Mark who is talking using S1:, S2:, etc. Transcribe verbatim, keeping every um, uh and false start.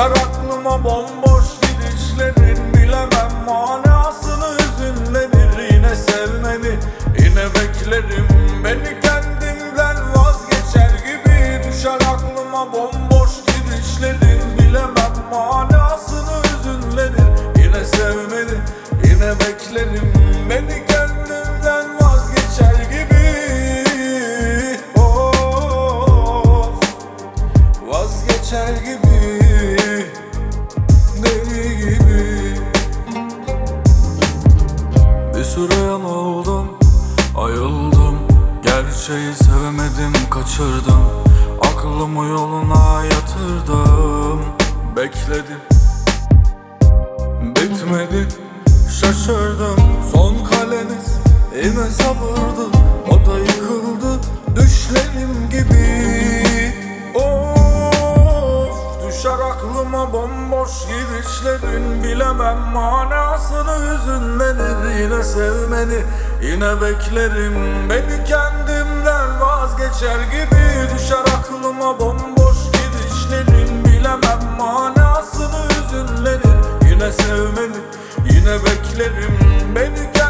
S1: Düşer aklıma bomboş gidişlerin, bilemem manasını hüzünlenir. Yine sevmeni, yine beklerim, beni kendimden vazgeçer gibi. Düşer aklıma bomboş gidişlerin, bilemem manasını hüzünlenir. Yine sevmeni, yine beklerim, beni kendimden vazgeçer gibi. Of, vazgeçer gibi, deli gibi. Bir süre yanıldım, ayıldım, gerçeği sevemedim, kaçırdım. Aklımı yoluna yatırdım, bekledim, bitmedi, şaşırdım. Son kaleniz yine sabırdı, o da yıkıldı düşlerim gibi. Of, düşer aklıma bomboş gidişlerin, bilemem manasını hüzünlenir. Yine sevmeni, yine beklerim, beni kendimden vazgeçer gibi. Düşer aklıma bomboş gidişlerin, bilemem manasını hüzünlenir. Yine sevmeni, yine beklerim, beni